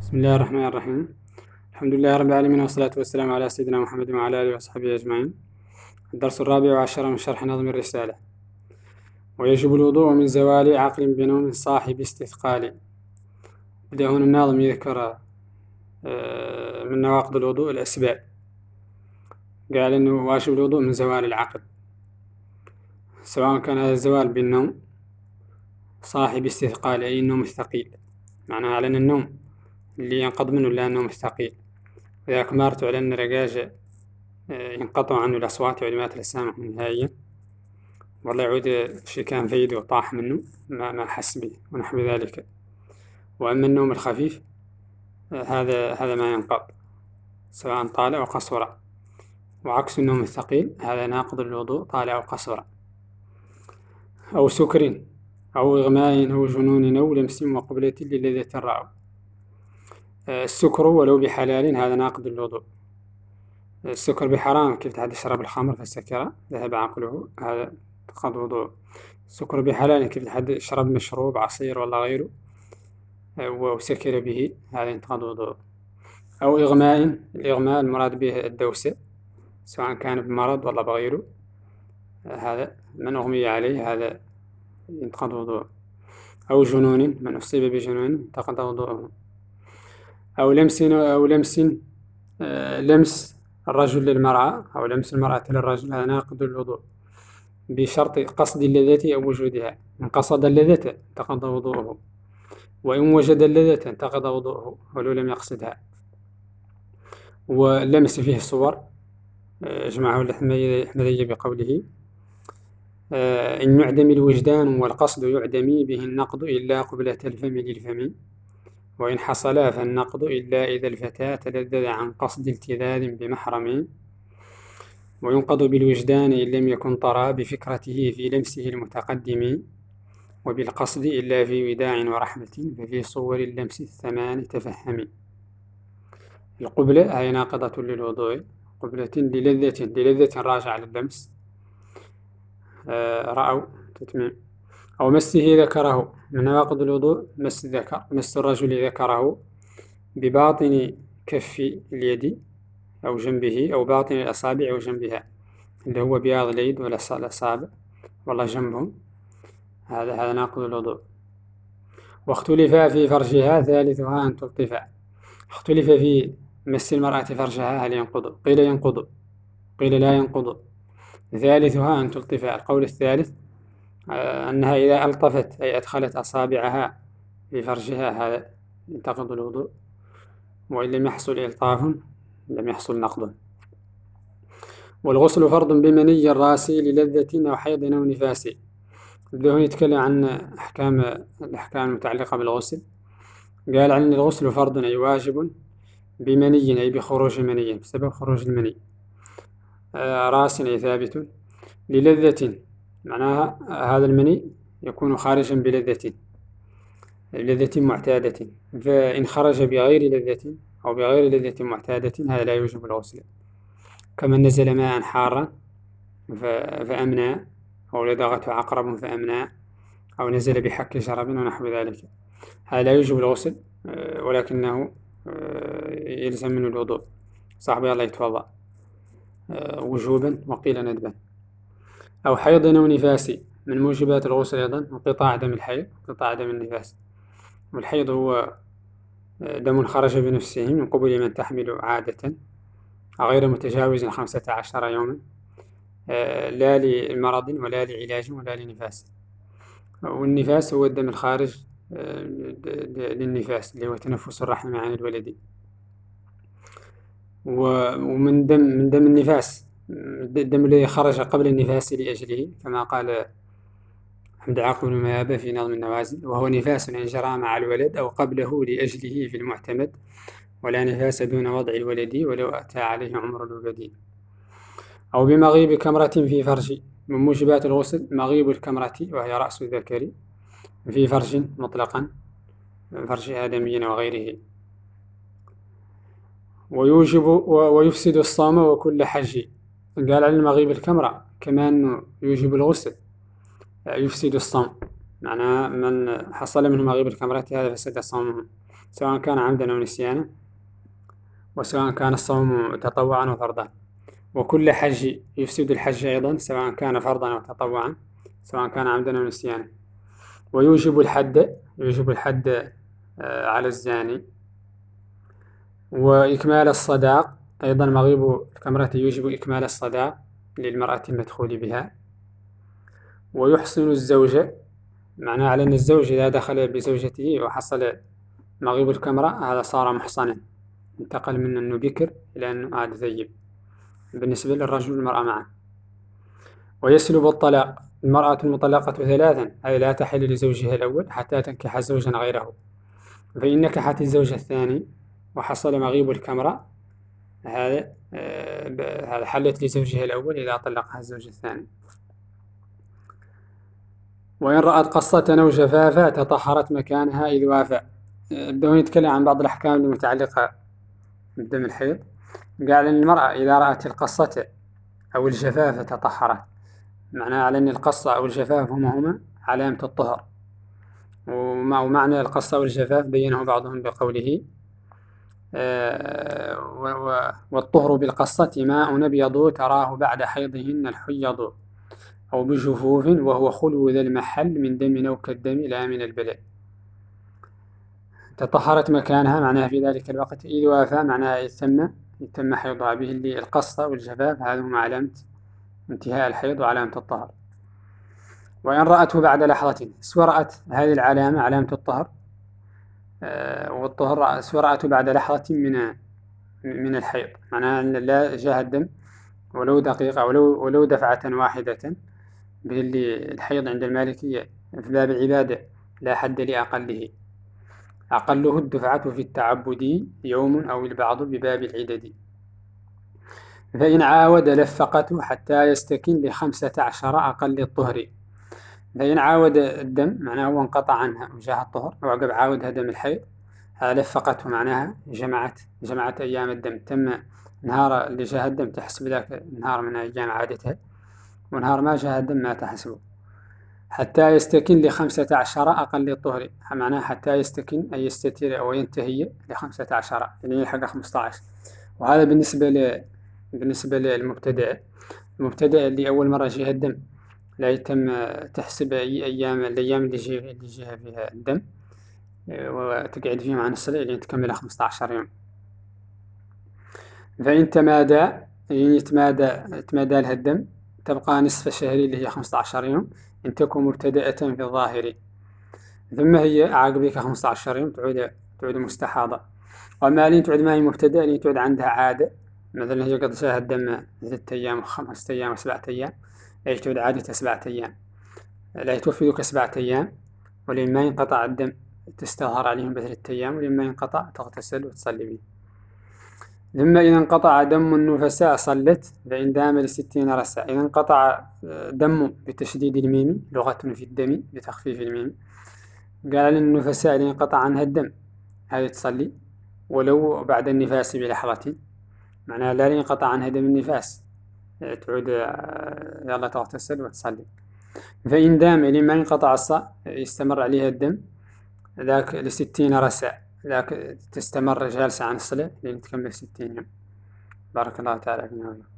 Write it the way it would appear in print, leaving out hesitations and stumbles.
بسم الله الرحمن الرحيم. الحمد لله رب العالمين، والصلاة والسلام على سيدنا محمد وعلى آله وصحبه أجمعين. الدرس 14 من شرح نظم الرسالة. ويجب الوضوء من زوال عقل بنوم صاحب استثقال. بدأ هنا الناظم يذكر من نواقض الوضوء الأسباب. قال إنه واجب الوضوء من زوال العقل، سواء كان هذا الزوال بالنوم صاحب استثقال، أي النوم الثقيل، معناها على أن النوم اللي ينقض منه إلا النوم الثقيل، وذاك مارته على أن رجاجة ينقطع عنه الأصوات ويعود ما يتلسامح نهائيا، والله يعود شي كان في يده وطاح منه ما حس به ونحو ذلك. وأما النوم الخفيف هذا ما ينقض سواء طال أو قصر، وعكس النوم الثقيل هذا ناقض للوضوء طال أو قصر. أو سكر أو إغماء أو جنون أو لمس وقبلة للذة الرأو. السكر ولو بحلال هذا ناقض للوضوء. السكر بحرام، كيف تحد يشرب الخمر فسكر ذهب عقله، هذا تقض وضوء. السكر بحلال، كيف تحد يشرب مشروب عصير ولا غيره وسكر به، هذا ينتقض وضوء. أو إغماء، الإغماء المراد به الدوسة، سواء كان بمرض ولا بغيره، هذا من أغمي عليه هذا ينتقض وضوء. أو جنون، من أصيب بجنون انتقض وضوءه. أو لمس الرجل للمرأة أو لمس المرأة للرجل، هذا ناقض الوضوء بشرط قصد اللذة أو وجودها. إن قصد اللذة انتقض وضوءه، وإن وجد اللذة انتقض وضوءه ولو لم يقصدها. واللمس فيه صور، جمعه الأحمدي بقوله: إن يعدم الوجدان والقصد يعدمي به النقض إلا قبلة الفم للفم، وإن حصلا فالنقض إلا إذا الفتى تلذذ عن قصد التذاذ بمحرم، وينقض بالوجدان إن لم يكن طرى بفكرته في لمسه المتقدم، وبالقصد إلا في وداع ورحمة ففي صور اللمس الثمان تفهم. القبلة هي ناقضة للوضوء، قبلة للذة راجعة لللمس، رأوا تتميم. أو مسه ذكره، من نواقض الوضوء مس الذكر، مس الرجل ذكره بباطن كف اليد أو جنبه أو باطن الأصابع وجنبها، اللي هو بياض اليد ولا الأصابع والله جنبهم، هذا ناقض الوضوء. واختلف في فرجها ثالثها أن تلطف. اختلف في مس المرأة فرجها، هل ينقض؟ قيل ينقض، قيل لا ينقض. ثالثها أن تلطف، القول الثالث أنها إذا ألطفت أي أدخلت أصابعها في فرجها هذا ينتقض الوضوء، وإن لم يحصل إلطاف لم يحصل نقض. والغسل فرض بمني الراس للذة أو حيض أو نفاس. بدأ يتكلم عن الأحكام المتعلقة بالغسل. قال عن الغسل فرض أي واجب بمني أي بخروج مني، بسبب خروج المني. راس أي ثابت، للذة معناها هذا المني يكون خارجا بلذة معتادة، فإن خرج بغير لذة أو بغير لذة معتادة هذا لا يوجب الغسل. كمن نزل ماء حارا فأمنى، أو لدغته عقرب فأمنى، أو نزل بحك شرب ونحو ذلك، هذا لا يوجب الغسل، ولكنه يلزم منه الوضوء. صاحبي الله يتوضأ وجوبا وقيل ندبا. أو حيض أو نفاس، من موجبات الغسل أيضا انقطاع دم الحيض، انقطاع دم النفاس. والحيض هو دم خرج بنفسه من قبل من تحمل عادة غير متجاوز 15 يوما، لا لمرض ولا لعلاج ولا لنفاس. والنفاس هو الدم الخارج للنفاس، اللي هو تنفس الرحم عن الولد. ومن دم النفاس الدم الذي خرج قبل النفاس لأجله، كما قال حمد عاقب بن مآبة في نظم النوازل: وهو نفاس إن جرى مع الولد أو قبله لأجله في المعتمد، ولا نفاس دون وضع الولد ولو أتى عليه عمر الولد. أو بمغيب كمرة في فرج، من موجبات الغسل مغيب الكمرة وهي رأس الذكر في فرج مطلقا، فرج آدمي وغيره. ويفسد الصوم وكل حج. قال عن مغيب الكمرة كمان يوجب الغسل، يفسد الصوم، معناه من حصل منه مغيب الكمرة هذا فسد صومه، سواء كان عمدا أو نسيانا، وسواء كان الصوم تطوعا أو فرضا. وكل حج يفسد الحج أيضا، سواء كان فرضا أو تطوعا، سواء كان عمدا أو نسيانا. ويوجب الحد على الزاني. وإكمال الصداق أيضا، مغيب الكمرة يوجب إكمال الصداق للمرأة المدخول بها. ويحصن الزوجة، معناه على أن الزوج إذا دخل بزوجته وحصل مغيب الكمرة هذا صار محصنا، انتقل من أنه بكر إلى أنه عاد ثيب بالنسبة للرجل والمرأة معا. ويسلب الطلاق، المرأة المطلقة 3 أي لا تحل لزوجها الأول حتى تنكح زوجا غيره، فإن نكحت الزوج الثاني وحصل مغيب الكمرة هذا حلت لزوجها الأول إذا طلقها الزوج الثاني. وإن رأت قصة أو جفافة تطهرت مكانها إذ وافى. بدأوا يتكلم عن بعض الأحكام المتعلقة بالدم الحيض. قال إن المرأة إذا رأت القصة أو الجفافة تطهرت، معناه على أن القصة أو الجفاف هما علامة الطهر. ومعنى القصة والجفاف بينه بعضهم بقوله والطهر بالقصة ماء أبيض تراه بعد حيضهن الحيض، أو بجفوف وهو خلو ذا المحل من دم أو كالدم لا من البلد. تطهرت مكانها معناها في ذلك الوقت إذ وافى، معناها يتم حيضها به. اللي القصة والجفاف هذا هم علامة انتهاء الحيض وعلامة الطهر. وإن رأته بعد لحظة، سواء رأت هذه العلامة علامة الطهر والطهر، سواء رأته بعد لحظة من الحيض، معناها أن لا جاء الدم ولو دقيقة ولو دفعة واحدة. باللي الحيض عند المالكية في باب العبادة لا حد لأقله، أقله الدفعة في التعبد يوم أو البعض بباب العدد. فإن عاود لفقته حتى يستكن ل15 أقل الطهر. فإن عاود الدم معناه هو انقطع عنها وجاء الطهر وعقب عاودها دم الحيض، لفقته معناها جمعت أيام الدم. تم نهار اللي جاء الدم تحسب ذاك نهار من أيام عادتها، ونهار ما جاء الدم ما تحسبه. حتى يستكن ل15 أقل الطهر، معناه حتى يستكن أي يستتر أو ينتهي ل15 يعني يلحق 15. وهذا بالنسبة للمبتدئ اللي أول مرة يجيها الدم لا يتم تحسب الأيام اللي جاء فيها الدم وتقعد فيهم عن الصلاة لين تكمل 15 يوم. فإن يتمادى لها الدم تبقى نصف الشهر اللي هي 15 يوم إن تكون مبتدأة في الظاهر، ثم هي عقبك 15 يوم تعود مستحاضة. وما لين تعود ما هي مبتدأة، لين تعود عندها عادة، مثلا هي قد شاهد الدم 3 أيام و5 أيام و7 أيام، أي تعود عادة 7 أيام، لا يتوفدك 7 أيام. ولما ينقطع الدم تستظهر عليهم ب3 أيام، ولما ينقطع تغتسل وتصلي به. ثم إذا انقطع دم النفساء صلت فإن دام ل60 رسا. إذا انقطع دم بتشديد الميم، لغة في الدم بتخفيف الميم. قال النفساء اللي انقطع عنها الدم هذه تصلي ولو بعد النفاس بلحظة، معناها لا ينقطع عنها دم النفاس تعود يلا تغتسل وتصلي. فإن دام لما ينقطع يستمر عليها الدم ذاك ل60 رسا، ذاك تستمر جالسة عن الصلاة لين تكمل 60 يوم. بارك الله تعالى فينا.